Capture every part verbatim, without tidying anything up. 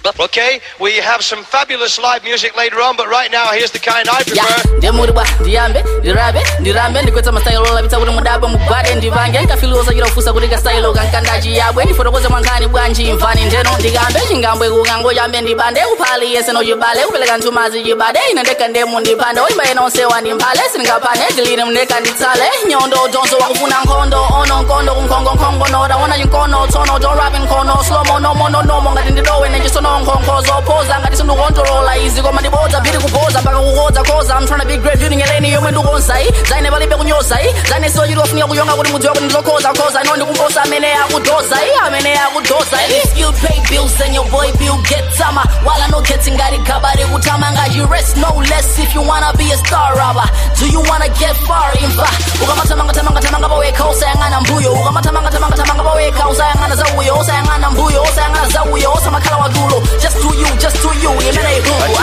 Okay, we have some fabulous live music later on, but right now here's the kind I prefer. Yeah, ndemuriba ndiyambe ndirabe ndirambe ndikwetsa mastailo labitsa kuti mudaba mugwade ndivange kafilosa yirofusa kuti kastailo kankandaji yabwe ndifotokoze mwankani bwanji mfani ndeno ndigambe chingambwe kungango yambe ndibande uphali yese no yibale upeleka ntumazi yibade inendeka ndemu ndipande oyimba yena onsewa ndimbale singapane dilire mneka nditsale nyondo donzo wakufuna nkhondo ono nkondo kunkhongo nkhongo no rawona yinkono tono don't rap nkono slow mo no mo no no mo ngati ndidowe nenjisono nkhongo zopoza ngati sindukontrola izi koma ndibodza bili kupoza mpaka kukodza koza I'm trying to be great building eleni yomwe ndikonzai zaine palibe kunyozai zaine sochiti wafunika kuyonga kuti mudziwa kuti ndizokhoza khoza ino ndikumposa amene akudozai amene akudozai if you pay bills then your boy bill get tama while I know getting ngati gabari kutama ngaji rest no less if you wanna be a star robber do you wanna get far imva ukamatamanga tamanga tamanga baweka usayangana mbuyo ukamatamanga tamanga tamanga baweka usayangana zawuyo usayangana mbuyo usayangana zawuyo usamakhala wadulo just to you just to you imene ibuwa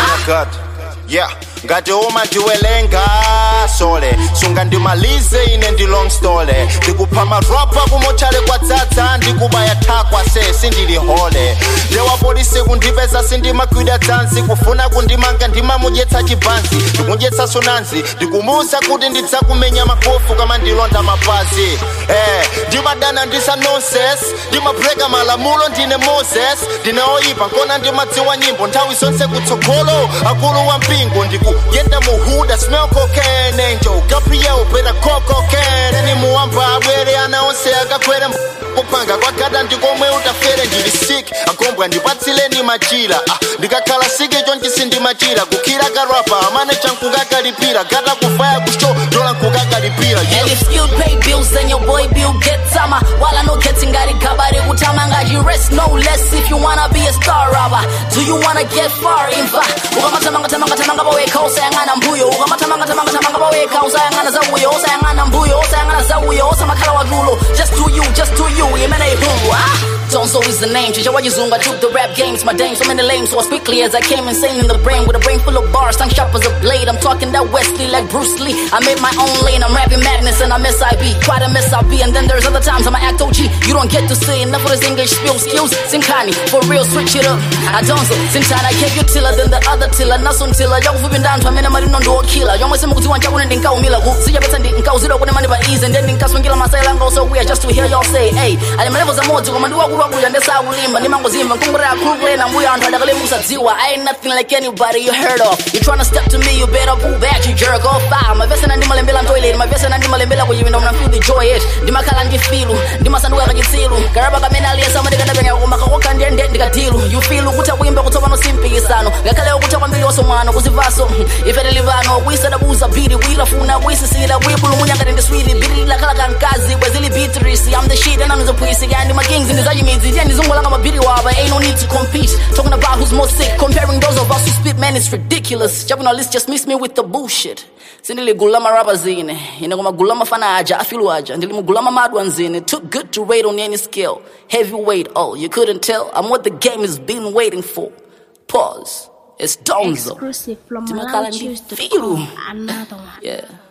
yeah ngati uma ndiwelenga sole sunga ndimalize ine ndi long story ndikupha marapa kumochale kwa dzadza ndikubaya thakwa se sindilihole ndewapolisi kundipeza sindimakwida dzanzi kufuna kundimanga ndimamudyetsa chibanzi ndikundyetsa sonanzi ndikumusa kuti ndidzakumenya makofu kama ndilonda mapazi eh ndimadana ndisa nonsense ndimabreka malamulo ndine Moses ndine oyipa nkona ndimadziwa nyimbo nthawi zonse kutsogolo akulu wa mpingo ndiku yenda muhuda smell cocaine angel Gabriel better call cocaine ni muamba abwere anaonse akakwera kupanga kwa gada ndikomwe utafere ndili sick agombwa ndipatsileni machira ah, ndikakhala sike chonchi sindimachira kukira karapa amane chankukakalipira gada kufaya kusho dola nkukakalipira yeah. And if you pay bills then your boy bill get tama while I know getting ngati gabari kutama ngaji rest no less if you wanna be a star robber do you wanna get far imva ukamatamanga tamanga tamanga baweka usayangana mbuyo ukamatamanga tamanga tamanga baweka usayangana zawuyo usayangana mbuyo usayangana zawuyo usamakhala wadulo just to you just to you imene ibuwa Donzo is the name, Chicha Wajizunga took the rap games, my dame, so many lame, so as quickly as I came insane in the brain, with a brain full of bars, tongue sharp as a blade, I'm talking that Wesley like Bruce Lee, I made my own lane, I'm rapping madness and I'm S I B, try to mess I B, and then there's other times I'm act O G, you don't get to say enough of this English spiel skills, Sinkani, for real, switch it up, I Donzo, Sintana, I kept you tiller than the other tiller, Nasun tiller, y'all who've been down to a minute, I don't do a killer, y'all must have moved to one chaun and didn't call me like, see you better didn't call zero when the money by ease, and then didn't cast when kill my sail and go so weird, just to hear y'all say, hey, I never was a more to come and do a and that's how we live. I ain't nothing like anybody you heard of. You tryna step to me, you better pull back, you jerk off. My vest and animal and bill toilet, my vest and animal and bill, you know, I'm feel the joy it. Dimakalan di filu, Dimasanua Gisilu, Karabaka Menali, somebody gonna bring a Makawakan and then Digatilu. You feel what a wimbo to one simple sano. Gakale Utamio Somano was a vaso. If any Livano, we said a booze of beady, we love una, we see that we pull younger in the sweet, Billy Lakagan Kazi, was really Beatrice. I'm the shit and I'm the pussy, and my kings in the Zayimins, and I'm a video, but ain't no need to compete. Talking about who's more sick, comparing those of us who spit, man, it's ridiculous. Journalists just miss me with the bullshit. Sindili gulama rapa zine, inagoma gulama fana aja, afilu aja, ndili mugulama madwan zine. It took good to rate on any scale. Heavyweight, oh, you couldn't tell? I'm what the game has been waiting for. Pause. It's Donzo. Exclusive from Malawi Tuesday. Another one. Yeah.